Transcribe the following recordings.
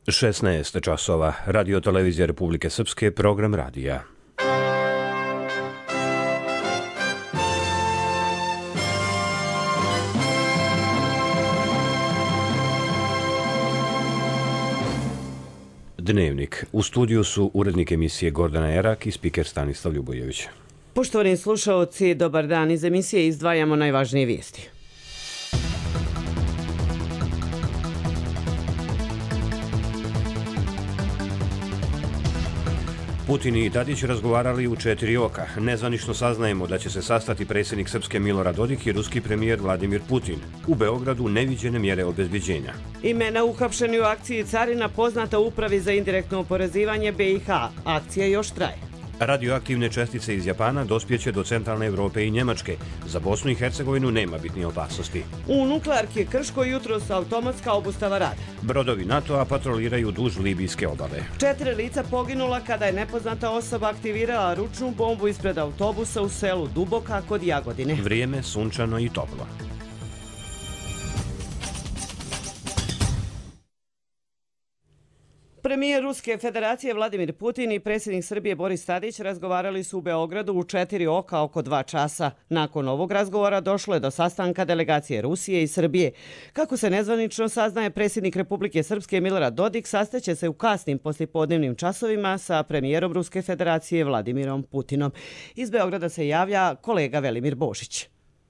16 časova. Radio televizija Republike Srpske, program radija. Dnevnik. U studiju su urednik emisije Gordana Erak i spiker Stanislav Ljubojević. Poštovani slušaoci, dobar dan. Iz emisije izdvajamo najvažnije vijesti. Putin i Tadić razgovarali u 4 oka. Nezvanično saznajemo da će se sastati predsjednik Srpske Milorad Dodik i ruski premijer Vladimir Putin. U Beogradu neviđene mjere obezbeđenja. Imena uhapšeni u akciji Carina poznata Upravi za indirektno oporezivanje BiH. Akcija još traje. Radioaktivne čestice iz Japana dospjeće do centralne Evrope i Njemačke. Za Bosnu i Hercegovinu nema bitnije opasnosti. U nuklearki Krško jutros automatska obustava rada. Brodovi NATO-a patroliraju duž libijske obale. 4 lica poginula kada je nepoznata osoba aktivirala ručnu bombu ispred autobusa u selu Duboka kod Jagodine. Vrijeme sunčano i toplo. Premijer Ruske federacije Vladimir Putin i predsjednik Srbije Boris Tadić razgovarali su u Beogradu u 4 oka oko 2 časa. Nakon ovog razgovora došlo je do sastanka delegacije Rusije i Srbije. Kako se nezvanično saznaje, predsjednik Republike Srpske Milorad Dodik sastaće se u kasnim poslijepodnevnim časovima sa premijerom Ruske federacije Vladimirom Putinom. Iz Beograda se javlja kolega Velimir Božić.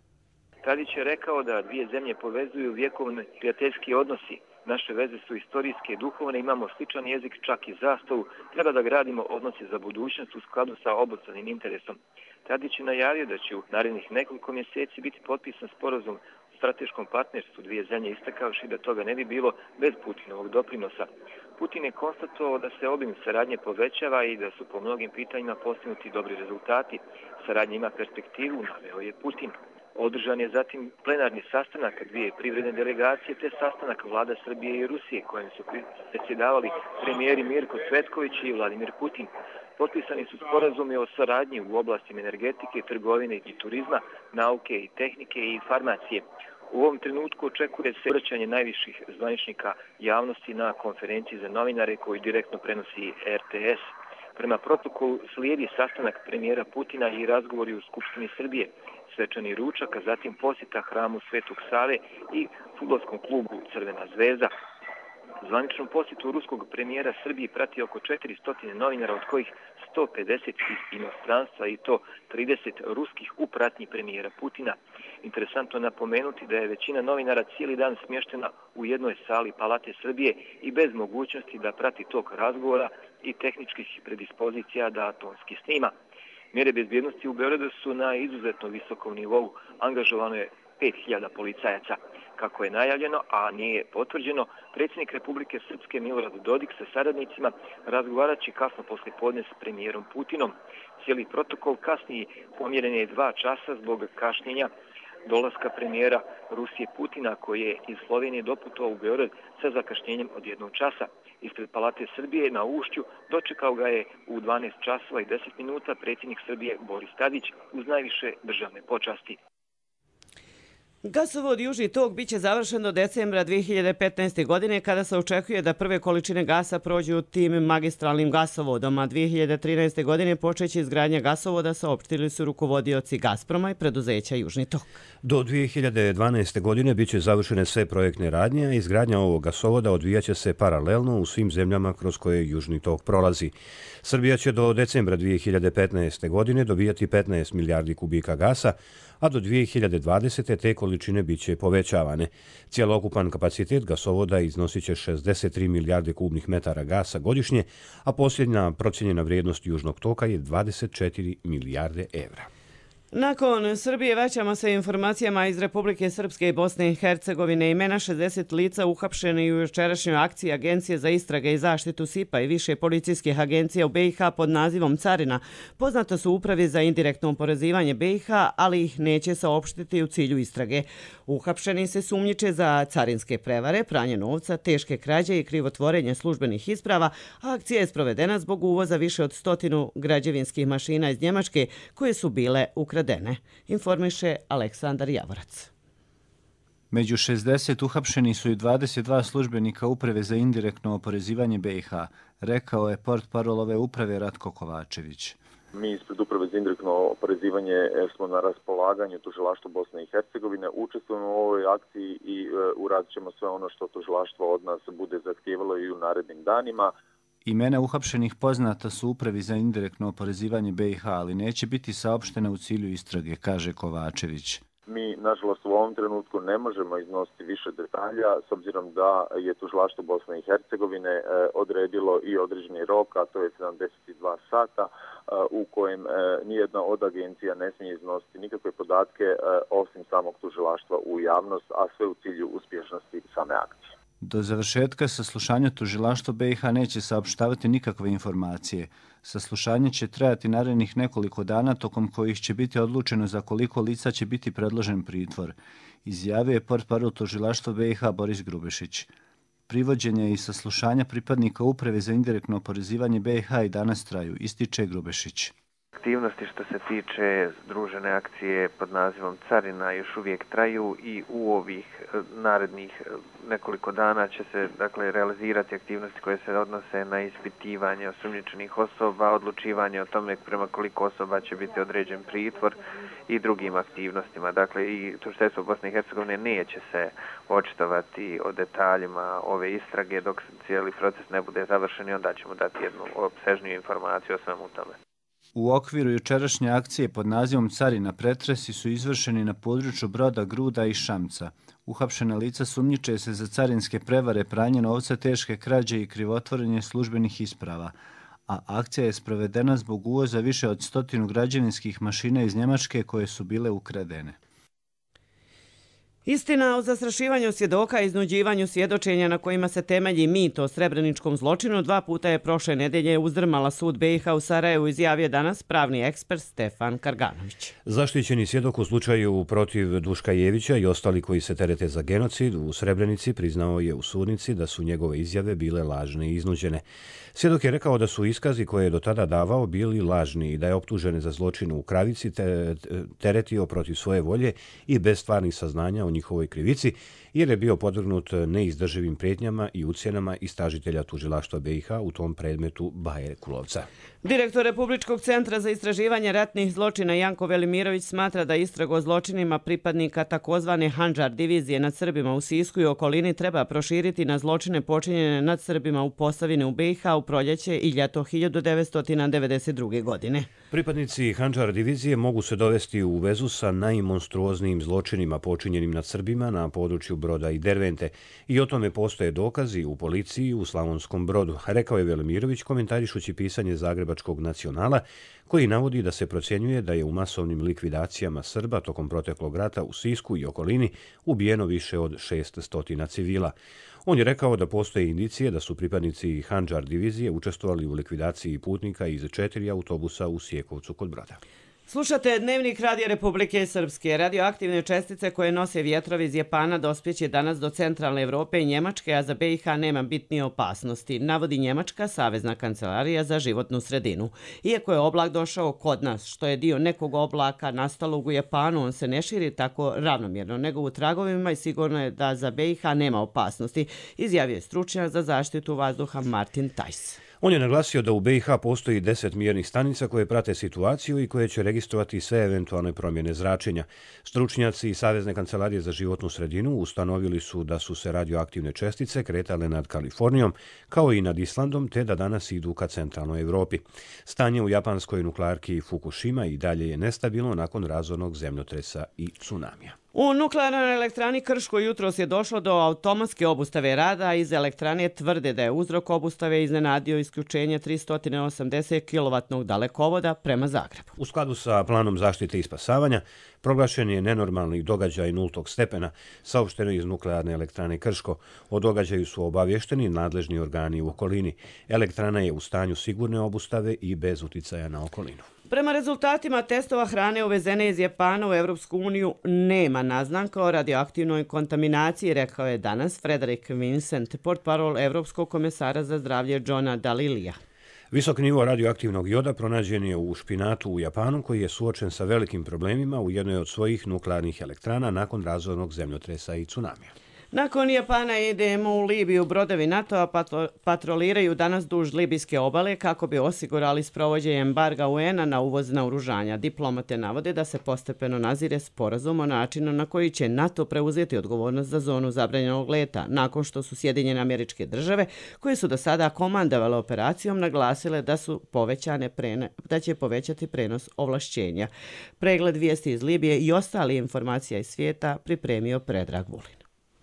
Tadić je rekao da dvije zemlje povezuju vjekovni prijateljski odnosi. Naše veze su istorijske i duhovne, imamo sličan jezik, čak i zastavu. Treba da gradimo odnose za budućnost u skladu sa obostranim interesom. Tadić je najavio da će u narednih nekoliko mjeseci biti potpisan sporazum o strateškom partnerstvu dvije zemlje, istakavši da toga ne bi bilo bez Putinovog doprinosa. Putin je konstatovao da se obim saradnje povećava i da su po mnogim pitanjima postignuti dobri rezultati. Saradnja ima perspektivu, naveo je Putin. Održan je zatim plenarni sastanak dvije privredne delegacije te sastanak vlada Srbije i Rusije kojem su predsjedavali premijeri Mirko Cvetković i Vladimir Putin. Potpisani su sporazumi o saradnji u oblastima energetike, trgovine i turizma, nauke i tehnike i farmacije. U ovom trenutku očekuje se obraćanje najviših zvaničnika javnosti na konferenciji za novinare koju direktno prenosi RTS. Prema protokolu slijedi sastanak premijera Putina i razgovori u Skupštini Srbije, svečani ručak, a zatim posjeta hramu Svetog Save i fudbalskom klubu Crvena zvezda. Zvaničnu posjetu ruskog premijera Srbiji prati oko 400 novinara, od kojih 150 iz inostranstva i to 30 ruskih u pratnji premijera Putina. Interesantno napomenuti da je većina novinara cijeli dan smještena u jednoj sali Palate Srbije i bez mogućnosti da prati tok razgovora i tehničkih predispozicija da tonski snima. Mjere bezbjednosti u Beogradu su na izuzetno visokom nivou. Angažovano je 5000 policajaca. Kako je najavljeno, a nije potvrđeno, predsjednik Republike Srpske Milorad Dodik sa saradnicima razgovarat će kasno poslijepodne s premijerom Putinom. Cijeli protokol kasnije pomjeren je 2 časa zbog kašnjenja dolaska premijera Rusije Putina, koji je iz Slovenije doputovao u Beograd sa zakašnjenjem od 1 časa. Ispred Palate Srbije na Ušću dočekao ga je u 12 časova i 10 minuta predsjednik Srbije Boris Tadić uz najviše državne počasti. Gasovod Južni tok biće završen do decembra 2015. godine kada se očekuje da prve količine gasa prođu tim magistralnim gasovodom, a 2013. godine počeće izgradnja gasovoda, saopštili su rukovodioci Gazproma i preduzeća Južni tok. Do 2012. godine biće završene sve projektne radnje, a izgradnja ovog gasovoda odvijaće se paralelno u svim zemljama kroz koje Južni tok prolazi. Srbija će do decembra 2015. godine dobijati 15 milijardi kubika gasa, a do 2020. te količine biće povećavane. Cijelokupan kapacitet gasovoda iznosit će 63 milijarde kubnih metara gasa godišnje, a posljednja procijenjena vrijednost Južnog toka je 24 milijarde evra. Nakon Srbije vraćamo se informacijama iz Republike Srpske i Bosne i Hercegovine. Imena 60 lica uhapšeni u jučerašnjoj akciji Agencije za istrage i zaštitu SIPA i više policijskih agencija u BiH pod nazivom Carina poznata su Upravi za indirektno oporezivanje BiH, ali ih neće saopštiti u cilju istrage. Uhapšeni se sumnjiče za carinske prevare, pranje novca, teške krađe i krivotvorenje službenih isprava, a akcija je sprovedena zbog uvoza više od 100 građevinskih mašina iz Njemačke koje su bile ukradene, informiše Aleksandar Javorac. Među 60 uhapšeni su i 22 službenika Uprave za indirektno oporezivanje BiH, rekao je portparol ove uprave Ratko Kovačević. Mi ispred Uprave za indirektno oporezivanje smo na raspolaganju tužilaštva Bosne i Hercegovine, učestvujemo u ovoj akciji i uradit ćemo sve ono što tužilaštvo od nas bude zahtijevalo i u narednim danima. Imena uhapšenih poznata su Upravi za indirektno oporezivanje BiH, ali neće biti saopštena u cilju istrage, kaže Kovačević. Mi, nažalost, u ovom trenutku ne možemo iznositi više detalja, s obzirom da je tužilaštvo Bosne i Hercegovine odredilo i određeni rok, a to je 72 sata, u kojem nijedna od agencija ne smije iznositi nikakve podatke osim samog tužilaštva u javnost, a sve u cilju uspješnosti same akcije. Do završetka saslušanja tužilaštvo BiH neće saopštavati nikakve informacije. Saslušanje će trajati narednih nekoliko dana, tokom kojih će biti odlučeno za koliko lica će biti predložen pritvor, izjavio je portparol tužilaštva BiH Boris Grubešić. Privođenje i saslušanja pripadnika Uprave za indirektno oporezivanje BiH i danas traju, ističe Grubešić. Aktivnosti što se tiče združene akcije pod nazivom Carina još uvijek traju i u ovih narednih nekoliko dana će se realizirati aktivnosti koje se odnose na ispitivanje osumnjičenih osoba, odlučivanje o tome prema koliko osoba će biti određen pritvor i drugim aktivnostima. I tužiteljstvo Bosne i Hercegovine neće se očitovati o detaljima ove istrage dok cijeli proces ne bude završen i onda ćemo dati jednu opsežniju informaciju o svemu tome. U okviru jučerašnje akcije pod nazivom Carina pretresi su izvršeni na području Broda, Gruda i Šamca. Uhapšena lica sumnjiče se za carinske prevare, pranje novca, teške krađe i krivotvorenje službenih isprava. A akcija je sprovedena zbog uvoza više od 100 građevinskih mašina iz Njemačke koje su bile ukradene. Istina o zastrašivanju svjedoka i iznuđivanju svjedočenja na kojima se temelji mit o srebreničkom zločinu 2 puta je prošle nedelje uzdrmala sud BiH u Sarajevu, izjavio danas pravni ekspert Stefan Karganović. Zaštićeni svjedok u slučaju protiv Duška Jevića i ostali koji se terete za genocid u Srebrenici priznao je u sudnici da su njegove izjave bile lažne i iznuđene. Svjedok je rekao da su iskazi koje je do tada davao bili lažni i da je optužen za zločin u Kravici teretio protiv svoje volje i bez stvarnih saznanja o njihovoj krivici, jer je bio podvrgnut neizdrživim prijetnjama i ucjenama istražitelja tužilaštva BiH u tom predmetu Baje Kulovca. Direktor Republičkog centra za istraživanje ratnih zločina Janko Velimirović smatra da istragu o zločinima pripadnika takozvane Handžar divizije nad Srbima u Sisku i okolini treba proširiti na zločine počinjene nad Srbima u Posavini u BiH u proljeće i ljeto 1992. godine. Pripadnici Handžar divizije mogu se dovesti u vezu sa najmonstruoznijim zločinima počinjenim nad Srbima na području Broda i Dervente i o tome postoje dokazi u policiji u Slavonskom Brodu, rekao je Velimirović komentarišući pisanje Zagrebačkog Nacionala, koji navodi da se procjenjuje da je u masovnim likvidacijama Srba tokom proteklog rata u Sisku i okolini ubijeno više od 600 civila. On je rekao da postoje indicije da su pripadnici Handžar divizije učestvovali u likvidaciji putnika iz 4 autobusa u Sjekovcu kod Broda. Slušate Dnevnik Radija Republike Srpske. Radioaktivne čestice koje nose vjetrovi iz Japana dospjeće danas do centralne Evrope i Njemačke, a za BiH nema bitnije opasnosti, navodi Njemačka savezna kancelarija za životnu sredinu. Iako je oblak došao kod nas, što je dio nekog oblaka nastalog u Japanu, on se ne širi tako ravnomjerno, nego u tragovima i sigurno je da za BiH nema opasnosti, izjavio je stručnjak za zaštitu vazduha Martin Tajs. On je naglasio da u BiH postoji 10 mjernih stanica koje prate situaciju i koje će registrovati sve eventualne promjene zračenja. Stručnjaci i Savezne kancelarije za životnu sredinu ustanovili su da su se radioaktivne čestice kretale nad Kalifornijom, kao i nad Islandom, te da danas idu ka centralnoj Evropi. Stanje u japanskoj nuklearki Fukushima i dalje je nestabilno nakon razornog zemljotresa i tsunamija. U nuklearnoj elektrani Krško jutros je došlo do automatske obustave rada. Iz elektrane tvrde da je uzrok obustave iznenadio isključenje 380 kW dalekovoda prema Zagrebu. U skladu sa planom zaštite i spasavanja, proglašen je nenormalni događaj 0. stepena, saopšteno iz nuklearne elektrane Krško. O događaju su obavješteni nadležni organi u okolini. Elektrana je u stanju sigurne obustave i bez uticaja na okolinu. Prema rezultatima testova hrane uvezene iz Japana u Evropsku uniju nema naznaka o radioaktivnoj kontaminaciji, rekao je danas Frederick Vincent, portparol Evropskog komesara za zdravlje Johna Dalilija. Visok nivo radioaktivnog joda pronađen je u špinatu u Japanu, koji je suočen sa velikim problemima u jednoj od svojih nuklearnih elektrana nakon razornog zemljotresa i tsunamija. Nakon Japana idemo u Libiju. Brodovi NATO-a patroliraju danas duž libijske obale kako bi osigurali sprovođenje embarga UN-a na uvoz naoružanja. Diplomate navode da se postepeno nazire sporazum o načinu na koji će NATO preuzeti odgovornost za zonu zabranjenog leta, nakon što su Sjedinjene Američke Države, koje su do sada komandovale operacijom, naglasile da će povećati prenos ovlašćenja. Pregled vijesti iz Libije i ostali informacija iz svijeta pripremio Predrag Vulin.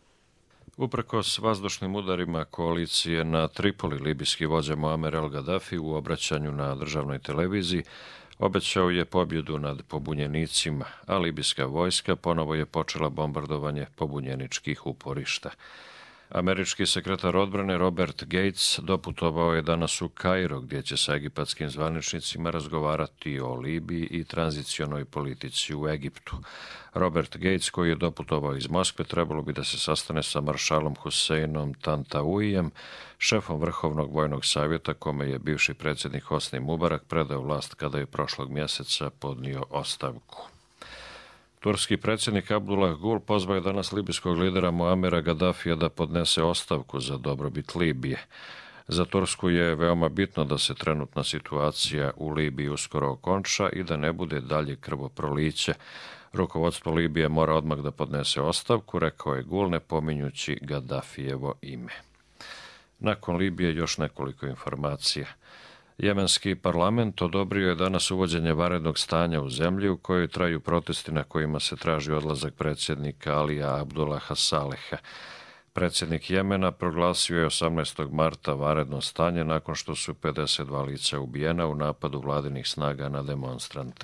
Uprkos vazdušnim udarima koalicije na Tripoli, libijski vođa Muamer el-Gaddafi u obraćanju na državnoj televiziji obećao je pobjedu nad pobunjenicima, a libijska vojska ponovo je počela bombardovanje pobunjeničkih uporišta. Američki sekretar odbrane Robert Gates doputovao je danas u Kairo, gdje će sa egipatskim zvaničnicima razgovarati o Libiji i tranzicionoj politici u Egiptu. Robert Gates, koji je doputovao iz Moskve, trebalo bi da se sastane sa maršalom Huseinom Tantauijem, šefom Vrhovnog vojnog savjeta, kome je bivši predsjednik Hosni Mubarak predao vlast kada je prošlog mjeseca podnio ostavku. Turski predsjednik Abdullah Gül pozvao je danas libijskog lidera Muamera Gaddafija da podnese ostavku za dobrobit Libije. Za Tursku je veoma bitno da se trenutna situacija u Libiji uskoro okonča i da ne bude dalje krvoproliće. Rukovodstvo Libije mora odmah da podnese ostavku, rekao je Gül, ne pominjući Gaddafijevo ime. Nakon Libije još nekoliko informacija. Jemenski parlament odobrio je danas uvođenje vanrednog stanja u zemlji u kojoj traju protesti na kojima se traži odlazak predsjednika Alija Abdullaha Saleha. Predsjednik Jemena proglasio je 18. marta vanredno stanje nakon što su 52 lica ubijena u napadu vladinih snaga na demonstrante.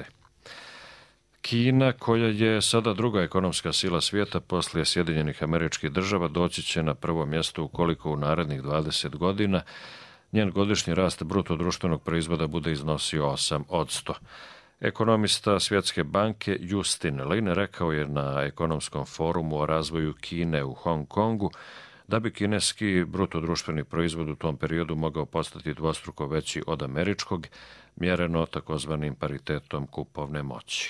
Kina, koja je sada druga ekonomska sila svijeta poslije Sjedinjenih Američkih Država, doći će na prvo mjesto ukoliko u narednih 20 godina njen godišnji rast bruto društvenog proizvoda bude iznosio 8%. Ekonomista Svjetske banke Justin Lin rekao je na ekonomskom forumu o razvoju Kine u Hong Kongu da bi kineski bruto društveni proizvod u tom periodu mogao postati dvostruko veći od američkog, mjereno takozvanim paritetom kupovne moći.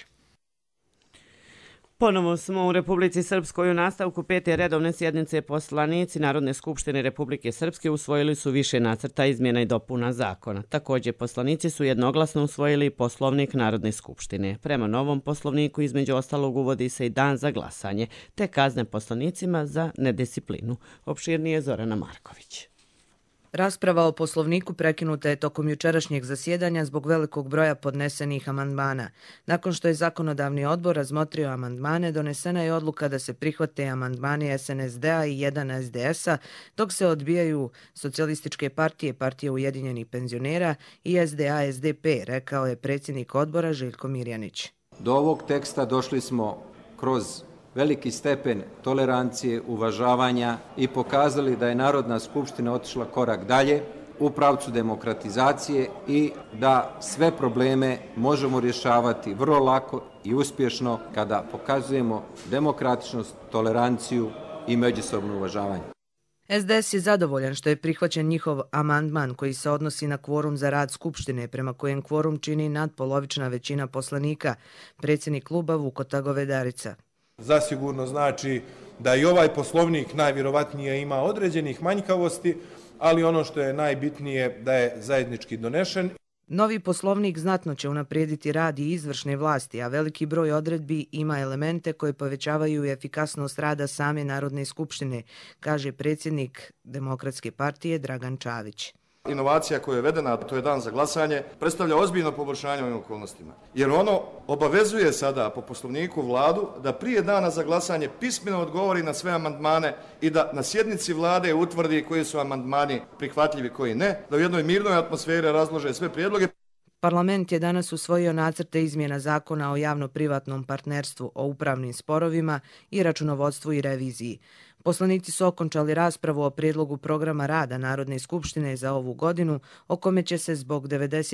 Ponovo smo u Republici Srpskoj. U nastavku 5. redovne sjednice poslanici Narodne skupštine Republike Srpske usvojili su više nacrta izmjena i dopuna zakona. Također poslanici su jednoglasno usvojili Poslovnik Narodne skupštine. Prema novom poslovniku između ostalog uvodi se i dan za glasanje, te kazne poslanicima za nedisciplinu. Opširnije Zorana Marković. Rasprava o poslovniku prekinuta je tokom jučerašnjeg zasjedanja zbog velikog broja podnesenih amandmana. Nakon što je zakonodavni odbor razmotrio amandmane, donesena je odluka da se prihvate amandmani SNSD-a i 1 SDS-a, dok se odbijaju Socijalističke partije, Partije ujedinjenih penzionera i SDA-SDP, rekao je predsjednik odbora Željko Mirjanić. Do ovog teksta došli smo kroz veliki stepen tolerancije, uvažavanja i pokazali da je Narodna skupština otišla korak dalje u pravcu demokratizacije i da sve probleme možemo rješavati vrlo lako i uspješno kada pokazujemo demokratičnost, toleranciju i međusobno uvažavanje. SDS je zadovoljan što je prihvaćen njihov amandman koji se odnosi na kvorum za rad Skupštine, prema kojem kvorum čini nadpolovična većina poslanika, predsjednik kluba Vukoto Govedarica. Zasigurno znači da i ovaj poslovnik najvjerovatnije ima određenih manjkavosti, ali ono što je najbitnije da je zajednički donešen. Novi poslovnik znatno će unaprijediti rad i izvršne vlasti, a veliki broj odredbi ima elemente koje povećavaju efikasnost rada same Narodne skupštine, kaže predsjednik Demokratske partije Dragan Čavić. Inovacija koja je vedena, to je dan za glasanje, predstavlja ozbiljno poboljšanje ovim okolnostima. Jer ono obavezuje sada po poslovniku vladu da prije dana za glasanje pismeno odgovori na sve amandmane i da na sjednici vlade utvrdi koji su amandmani prihvatljivi, koji ne, da u jednoj mirnoj atmosferi razlože sve prijedloge. Parlament je danas usvojio nacrte izmjena zakona o javno-privatnom partnerstvu, o upravnim sporovima i računovodstvu i reviziji. Poslanici su okončali raspravu o prijedlogu programa rada Narodne skupštine za ovu godinu, o kome će se zbog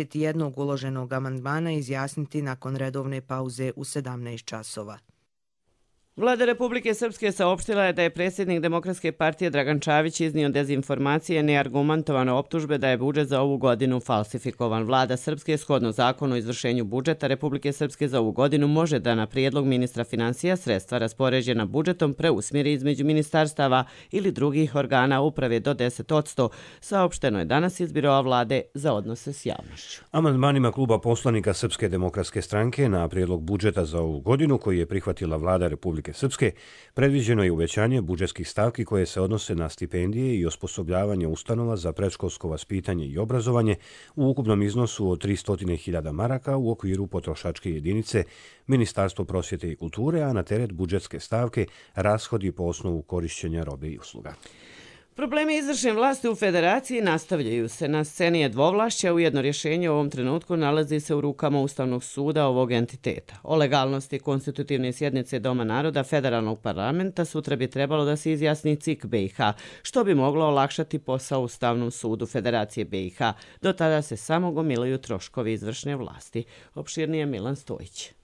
91 uloženog amandmana izjasniti nakon redovne pauze u 17 časova. Vlada Republike Srpske saopštila je da je predsjednik Demokratske partije Dragan Čavić iznio dezinformacije, neargumentovane optužbe da je budžet za ovu godinu falsifikovan. Vlada Srpske, shodno zakonu o izvršenju budžeta Republike Srpske za ovu godinu, može da na prijedlog ministra finansija sredstva raspoređena budžetom preusmjeri između ministarstava ili drugih organa uprave do 10%, saopšteno je danas iz Biroa vlade za odnose s javnošću. Amandmanima kluba poslanika Srpske demokratske stranke na prijedlog budžeta za ovu godinu, koji je prihvatila Vlada Republike Srpske, predviđeno je uvećanje budžetskih stavki koje se odnose na stipendije i osposobljavanje ustanova za predškolsko vaspitanje i obrazovanje u ukupnom iznosu od 300.000 maraka u okviru potrošačke jedinice Ministarstvo prosvjete i kulture, a na teret budžetske stavke rashodi po osnovu korišćenja robe i usluga. Problemi izvršne vlasti u federaciji nastavljaju se. Na sceni je dvovlašća, ujedno rješenje u ovom trenutku nalazi se u rukama Ustavnog suda ovog entiteta. O legalnosti konstitutivne sjednice Doma naroda Federalnog parlamenta sutra bi trebalo da se izjasni CIK BiH, što bi moglo olakšati posao Ustavnom sudu Federacije BiH. Do tada se samo gomilaju troškovi izvršne vlasti. Opširnije Milan Stojić.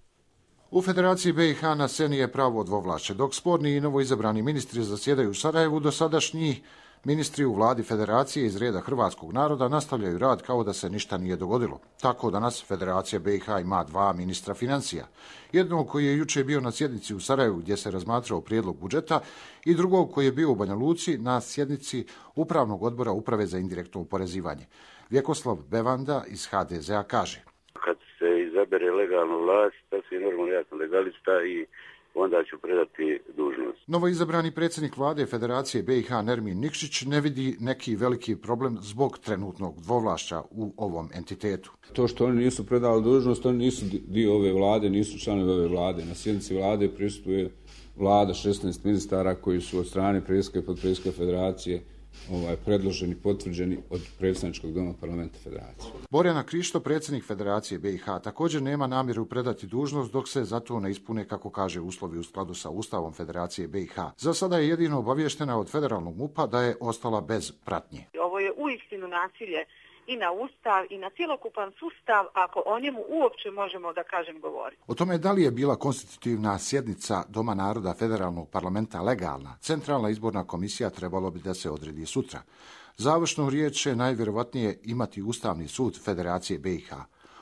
U Federaciji BiH na sceni je pravo dvovlašće. Dok sporni i novoizabrani ministri zasjedaju u Sarajevu, dosadašnji ministri u vladi Federacije iz reda hrvatskog naroda nastavljaju rad kao da se ništa nije dogodilo. Tako danas Federacija BiH ima 2 ministra financija. Jednog koji je juče bio na sjednici u Sarajevu gdje se razmatrao prijedlog budžeta i drugog koji je bio u Banja Luci na sjednici Upravnog odbora Uprave za indirektno oporezivanje. Vjekoslav Bevanda iz HDZ-a kaže: kad se izabere legalnu vlast, sasvim normalno ja sam legalista i onda ću predati dužnost. Novoizabrani predsjednik vlade Federacije BiH Nermin Nikšić ne vidi neki veliki problem zbog trenutnog dvovlašća u ovom entitetu. To što oni nisu predali dužnost, oni nisu dio ove vlade, nisu članovi ove vlade. Na sjednici vlade prisutuje vlada 16 ministara koji su od strane predsjednika i potpredsjednika Federacije predloženi, potvrđeni od predsjedničkog doma parlamenta Federacije. Borjana Krišto, predsjednik Federacije BiH, također nema namjeru predati dužnost dok se zato ne ispune, kako kaže, uslovi u skladu sa Ustavom Federacije BiH. Za sada je jedino obavještena od federalnog MUP-a da je ostala bez pratnje. Ovo je uistinu nasilje i na Ustav i na cjelokupan sustav, ako o njemu uopće možemo da kažem govoriti. O tome da li je bila konstitutivna sjednica Doma naroda Federalnog parlamenta legalna, Centralna izborna komisija trebalo bi da se odredi sutra. Završnu riječ će najvjerovatnije imati Ustavni sud Federacije BiH.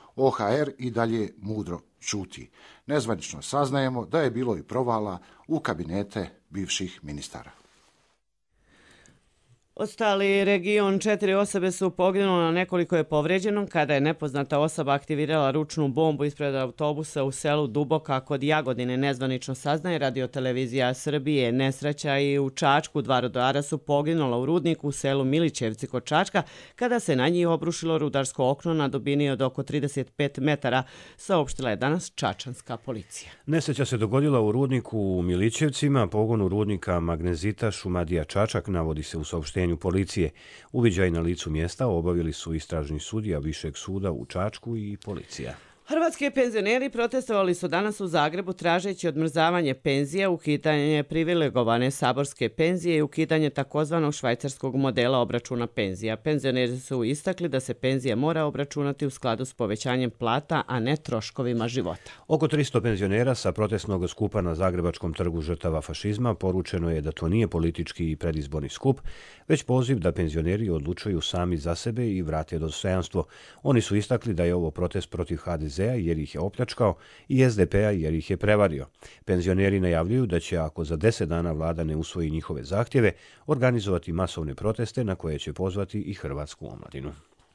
OHR i dalje mudro ćuti. Nezvanično saznajemo da je bilo i provala u kabinete bivših ministara. Ostali region, 4 osobe su poginule, na nekoliko je povređeno kada je nepoznata osoba aktivirala ručnu bombu ispred autobusa u selu Duboka kod Jagodine. Nezvanično saznaje radiotelevizija Srbije. Nesreća i u Čačku, 2 rudara su poginula u rudniku u selu Milićevci kod Čačka kada se na njih obrušilo rudarsko okno na dubini od oko 35 metara, saopštila je danas čačanska policija. Nesreća se dogodila u rudniku u Milićevcima, pogonu rudnika magnezita Šumadija Čačak, navodi se u saopštenju policije. Uviđaj na licu mjesta obavili su istražni sudija Višeg suda u Čačku i policija. Hrvatski penzioneri protestovali su danas u Zagrebu tražeći odmrzavanje penzija, ukidanje privilegovane saborske penzije i ukidanje takozvanog švajcarskog modela obračuna penzija. Penzioneri su istakli da se penzija mora obračunati u skladu s povećanjem plata, a ne troškovima života. Oko 300 penzionera sa protestnog skupa na Zagrebačkom trgu žrtava fašizma poručeno je da to nije politički i predizborni skup, već poziv da penzioneri odlučuju sami za sebe i vrate dostojanstvo. Oni su istakli da je ovo protest protiv HDZ-a jer ih je opljačkao i SDP-a jer ih je prevario. Penzioneri najavljuju da će, ako za 10 dana vlada ne usvoji njihove zahtjeve, organizovati masovne proteste na koje će pozvati i hrvatsku omladinu.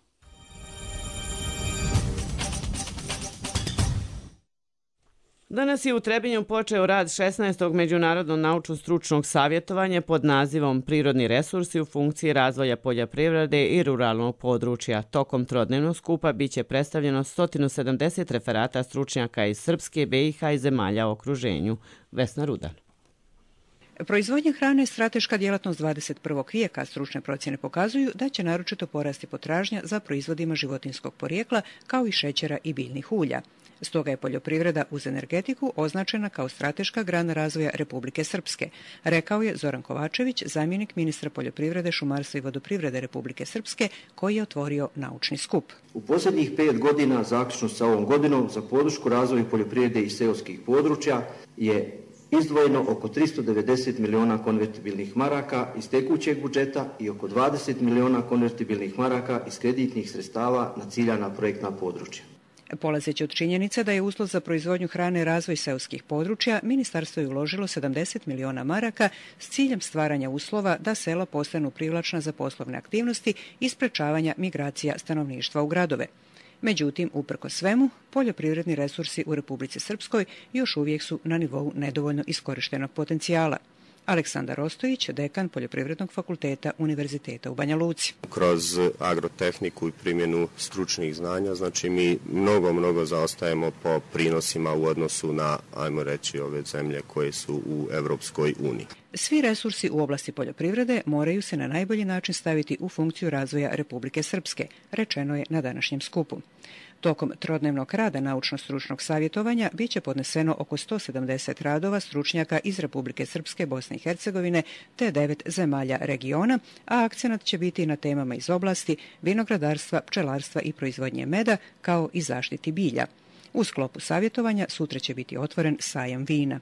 Danas je u Trebinju počeo rad 16. Međunarodnog naučno-stručnog savjetovanja pod nazivom Prirodni resursi u funkciji razvoja poljoprivrede i ruralnog područja. Tokom trodnevnog skupa biće predstavljeno 170 referata stručnjaka iz Srpske, BiH i zemalja u okruženju. Vesna Rudan. Proizvodnja hrane je strateška djelatnost 21. vijeka. Stručne procjene pokazuju da će naročito porasti potražnja za proizvodima životinjskog porijekla kao i šećera i biljnih ulja. Stoga je poljoprivreda uz energetiku označena kao strateška grana razvoja Republike Srpske, rekao je Zoran Kovačević, zamjenik ministra poljoprivrede, šumarstva i vodoprivrede Republike Srpske, koji je otvorio naučni skup. U posljednjih 5 godina, zaključno sa ovom godinom, za podršku razvoju poljoprivrede i seoskih područja je izdvojeno oko 390 miliona konvertibilnih maraka iz tekućeg budžeta i oko 20 miliona konvertibilnih maraka iz kreditnih sredstava na ciljana projektna područja. Polazeći od činjenice da je uslov za proizvodnju hrane razvoj seoskih područja, ministarstvo je uložilo 70 miliona maraka s ciljem stvaranja uslova da sela postanu privlačna za poslovne aktivnosti i sprečavanja migracija stanovništva u gradove. Međutim, uprkos svemu, poljoprivredni resursi u Republici Srpskoj još uvijek su na nivou nedovoljno iskorištenog potencijala. Aleksandar Ostojić, dekan Poljoprivrednog fakulteta Univerziteta u Banja Luci. Kroz agrotehniku i primjenu stručnih znanja, znači mi mnogo zaostajemo po prinosima u odnosu na, ajmo reći, ove zemlje koje su u Evropskoj uniji. Svi resursi u oblasti poljoprivrede moraju se na najbolji način staviti u funkciju razvoja Republike Srpske, rečeno je na današnjem skupu. Tokom trodnevnog rada naučno-stručnog savjetovanja biće podneseno oko 170 radova stručnjaka iz Republike Srpske, Bosne i Hercegovine te 9 zemalja regiona, a akcenat će biti na temama iz oblasti vinogradarstva, pčelarstva i proizvodnje meda, kao i zaštiti bilja. U sklopu savjetovanja sutra će biti otvoren sajam vina.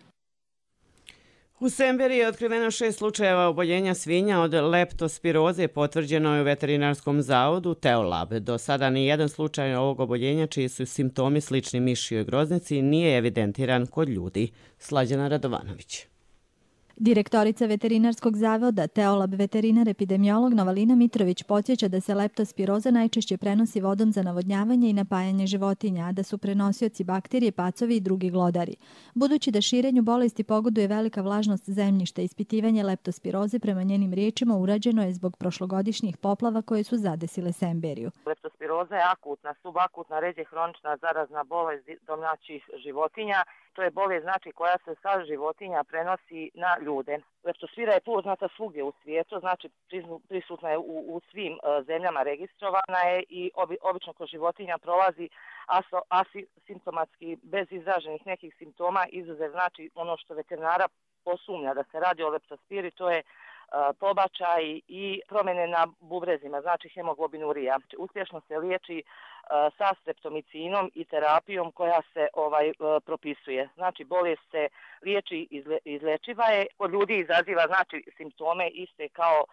U Semberiji je otkriveno 6 slučajeva oboljenja svinja od leptospiroze, potvrđeno je u veterinarskom zavodu Teolab. Do sada ni jedan slučaj ovog oboljenja, čiji su simptomi slični mišijoj groznici, nije evidentiran kod ljudi. Slađana Radovanović. Direktorica veterinarskog zavoda Teolab veterinar epidemiolog Novalina Mitrović podsjeća da se leptospiroza najčešće prenosi vodom za navodnjavanje i napajanje životinja, a da su prenosioci bakterije, pacovi i drugi glodari. Budući da širenju bolesti pogoduje velika vlažnost zemljišta, ispitivanje leptospiroze prema njenim riječima urađeno je zbog prošlogodišnjih poplava koje su zadesile Semberiju. Leptospiroza je akutna, subakutna, ređe hronična zarazna bolest domaćih životinja. To je bolest koja se sa životinja prenosi na ljude. Leptospira je poznata svugdje u svijetu, znači prisutna je u svim zemljama, registrovana je i obično kod životinja prolazi asimptomatski, bez izraženih nekih simptoma, izuzev znači ono što veterinara posumnja da se radi o leptospiri, to je pobačaj i promjene na bubrezima, znači hemoglobinurija. Uspješno se liječi sa streptomicinom i terapijom koja se propisuje. Znači bolest se liječi, izlečiva je, kod ljudi izaziva znači simptome iste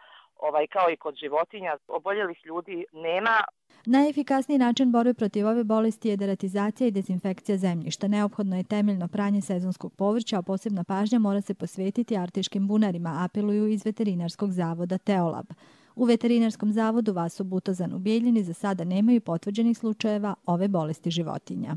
kao i kod životinja. Oboljelih ljudi nema. Najefikasniji način borbe protiv ove bolesti je deratizacija i dezinfekcija zemljišta. Neophodno je temeljno pranje sezonskog povrća, a posebna pažnja mora se posvetiti artiškim bunarima, apeluju iz veterinarskog zavoda Teolab. U veterinarskom zavodu Vaso Butozan u Bijeljini za sada nemaju potvrđenih slučajeva ove bolesti životinja.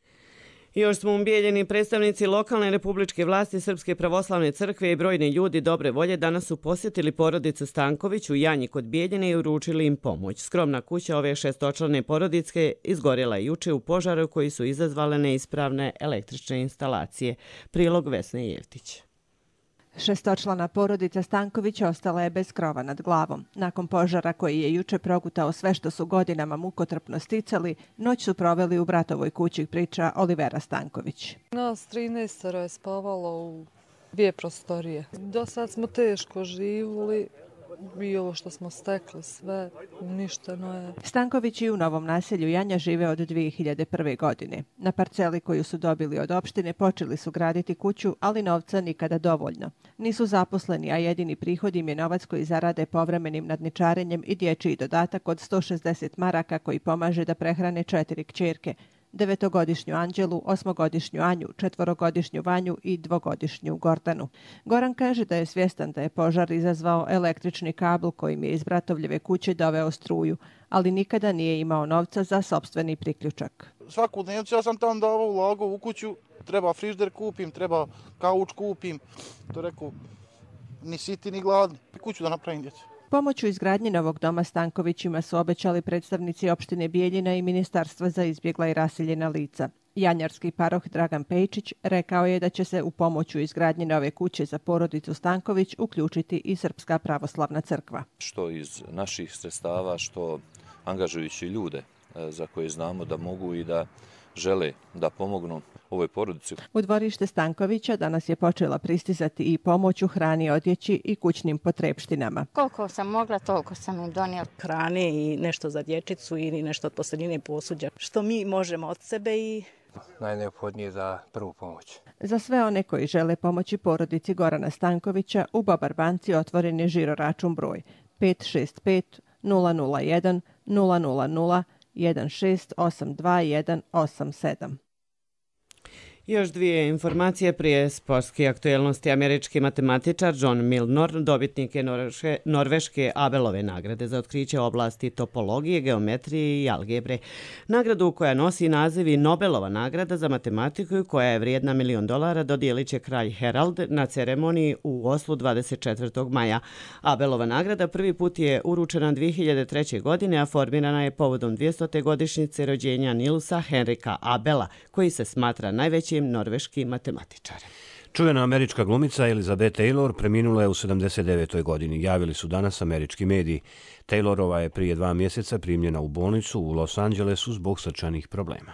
Još smo u Bijeljini, predstavnici lokalne republičke vlasti Srpske pravoslavne crkve i brojni ljudi dobre volje danas su posjetili porodicu Stanković u Janji kod Bijeljine i uručili im pomoć. Skromna kuća ove šestočlane porodice izgorjela je juče u požaru koji su izazvale neispravne električne instalacije. Prilog Vesne Jevtić. Šestočlana porodica Stanković ostala je bez krova nad glavom. Nakon požara koji je juče progutao sve što su godinama mukotrpno sticali, noć su proveli u bratovoj kući, priča Olivera Stanković. Nas 13 je spavalo u 2 prostorije. Do sad smo teško živjeli. I ovo što smo stekli sve uništeno je. Stanković i u novom naselju Janja žive od 2001. godine. Na parceli koju su dobili od opštine počeli su graditi kuću, ali novca nikada dovoljno. Nisu zaposleni, a jedini prihod im je novac koji zarade povremenim nadničarenjem i dječji dodatak od 160 maraka koji pomaže da prehrane 4 kćerke. 9-godišnju Anđelu, 8-godišnju Anju, 4-godišnju Vanju i 2-godišnju Gordanu. Goran kaže da je svjestan da je požar izazvao električni kabl kojim je iz bratovljeve kuće doveo struju, ali nikada nije imao novca za sopstveni priključak. Svaku dnevnicu ja sam tam davao ulagao u kuću, treba frižder kupim, treba kauč kupim, to reku, ni siti ni gladni, kuću da napravim djece. Pomoć u izgradnji novog doma Stankovićima su obećali predstavnici opštine Bijeljina i Ministarstva za izbjegla i raseljena lica. Janjarski paroh Dragan Pejčić rekao je da će se u pomoć u izgradnji nove kuće za porodicu Stanković uključiti i Srpska pravoslavna crkva. Što iz naših sredstava, što angažujući ljude za koje znamo da mogu i da žele da pomognu ovoj porodici. U dvorište Stankovića danas je počela pristizati i pomoć u hrani, odjeći i kućnim potrepštinama. Koliko sam mogla, toliko sam im donijela. Hrane i nešto za dječicu ili nešto od posteljine posuđa. Što mi možemo od sebe i najneophodnije za prvu pomoć. Za sve one koji žele pomoći porodici Gorana Stankovića, u Babar banci otvoren je žiro račun broj 565 001 000 1682187. Još dvije informacije prije sportske aktuelnosti. Američki matematičar John Milnor dobitnik je norveške Abelove nagrade za otkriće oblasti topologije, geometrije i algebre. Nagradu koja nosi naziv i Nobelova nagrada za matematiku i koja je vrijedna $1 milion dodijelit će kralj Harald na ceremoniji u Oslu 24. maja. Abelova nagrada prvi put je uručena 2003. godine, a formirana je povodom 200. godišnjice rođenja Nilsa Henrika Abela, koji se smatra najvećim norveški matematičar. Čuvena američka glumica Elizabeth Taylor preminula je u 79. godini, javili su danas američki mediji. Taylorova je prije 2 mjeseca primljena u bolnicu u Los Angelesu zbog srčanih problema.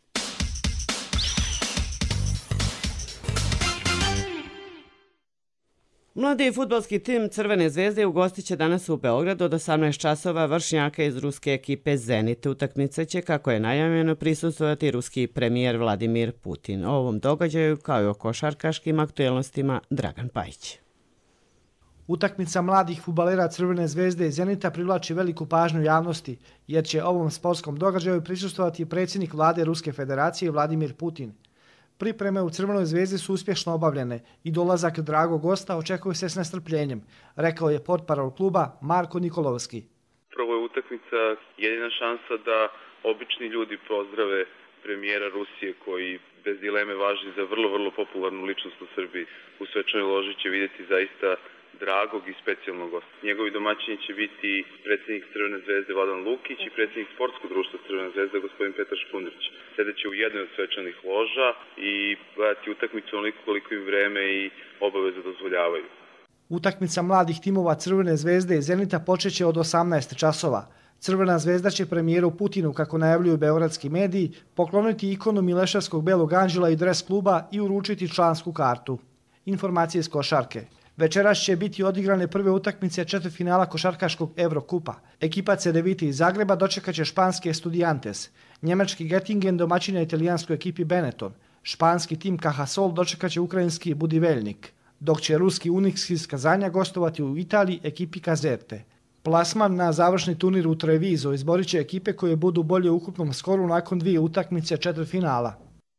Mladi fudbalski tim Crvene zvezde ugostit će danas u Beogradu od 18 časova vršnjaka iz ruske ekipe Zenit. Utakmice će, kako je najavljeno, prisustvovati ruski premijer Vladimir Putin. O ovom događaju, kao i o košarkaškim aktuelnostima, Dragan Pajić. Utakmica mladih fudbalera Crvene zvezde i Zenita privlači veliku pažnju javnosti, jer će ovom sportskom događaju prisustvovati predsjednik vlade Ruske federacije Vladimir Putin. Pripreme u Crvenoj zvezdi su uspješno obavljene i dolazak dragog gosta očekuje se s nestrpljenjem, rekao je portparol kluba Marko Nikolovski. Prvo je utakmica jedina šansa da obični ljudi pozdrave premijera Rusije koji bez dileme važi za vrlo popularnu ličnost u Srbiji. U svečanoj loži će vidjeti zaista dragog i specijalnog gosta. Njegovi domaćini će biti predsjednik Crvene zvezde Vladan Lukić i predsjednik sportskog društva Crvene zvezde gospodin Petar Špundrić. Sedeće u jednoj od svečanih loža i gledati utakmicu onoliko koliko im vreme i obaveze dozvoljavaju. Utakmica mladih timova Crvene zvezde i Zenita počeće od 18 časova. Crvena zvezda će premijeru Putinu, kako najavljuju beogradski mediji, pokloniti ikonu Mileševskog belog anđela i dres kluba i uručiti člansku kartu. Informacije iz košarke. Večeras će biti odigrane prve utakmice četvrtfinala košarkaškog Evrokupa. Ekipa Cedevite iz Zagreba dočekaće španske Estudiantes. Njemački Göttingen domaćina italijanskoj ekipi Benetton. Španski tim Cajasol dočekaće ukrajinski Budivelnik, dok će ruski Unix iz Kazanja gostovati u Italiji ekipi Kazerte. Plasman na završni turnir u Treviso izborit će ekipe koje budu bolje u ukupnom skoru nakon 2 utakmice četvrtfinala.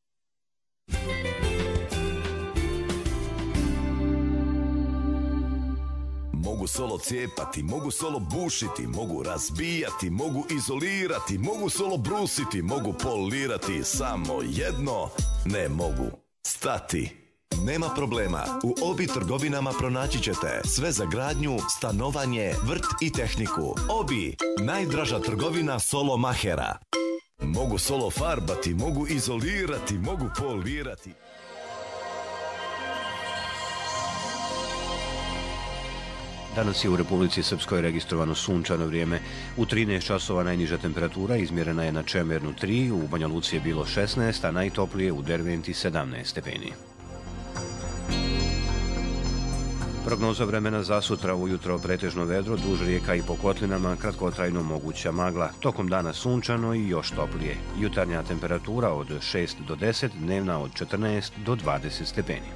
Mogu solo cijepati, mogu solo bušiti, mogu razbijati, mogu izolirati, mogu solo brusiti, mogu polirati, samo jedno ne mogu stati. Nema problema, u Obi trgovinama pronaći ćete sve za gradnju, stanovanje, vrt i tehniku. Obi, najdraža trgovina solo mahera. Mogu solo farbati, mogu izolirati, mogu polirati. Danas je u Republici Srpskoj registrovano sunčano vrijeme. U 13 časova najniža temperatura izmjerena je na Čemernu 3, u Banja Luci je bilo 16, a najtoplije u Derventi 17 stepeni. Prognoza vremena za sutra ujutro pretežno vedro, duž rijeka i po kotlinama, kratkotrajno moguća magla. Tokom dana sunčano i još toplije. Jutarnja temperatura od 6 do 10, dnevna od 14 do 20 stepeni.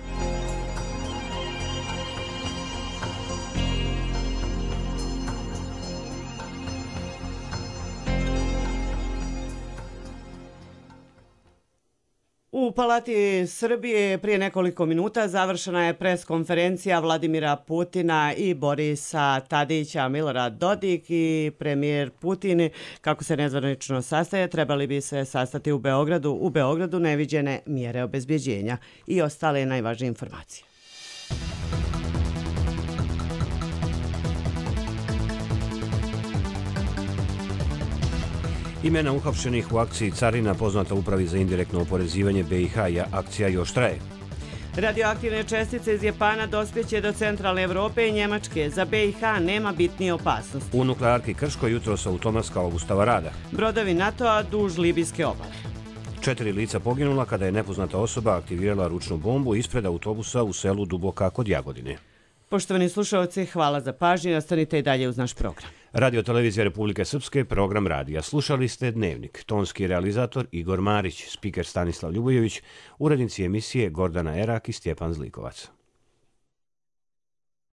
U Palati Srbije prije nekoliko minuta završena je preskonferencija Vladimira Putina i Borisa Tadića. Milorad Dodik i premijer Putin, kako se nezvanično sastaje, trebali bi se sastati u Beogradu. U Beogradu neviđene mjere obezbjeđenja i ostale najvažnije informacije. Imena uhapšenih u akciji Carina poznata Upravi za indirektno oporezivanje BiH, akcija još traje. Radioaktivne čestice iz Japana dospjeće do centralne Evrope i Njemačke. Za BiH nema bitnije opasnosti. U nuklearki Krško jutros automatska obustava rada. Brodovi NATO-a duž libijske obale. 4 lica poginula kada je nepoznata osoba aktivirala ručnu bombu ispred autobusa u selu Duboka kod Jagodine. Poštovani slušalci, hvala za pažnju i ostanite i dalje uz naš program. Radio Televizija Republike Srpske, program radija. Slušali ste Dnevnik. Tonski realizator Igor Marić, spiker Stanislav Ljubojević, urednici emisije Gordana Erak i Stjepan Zlikovac.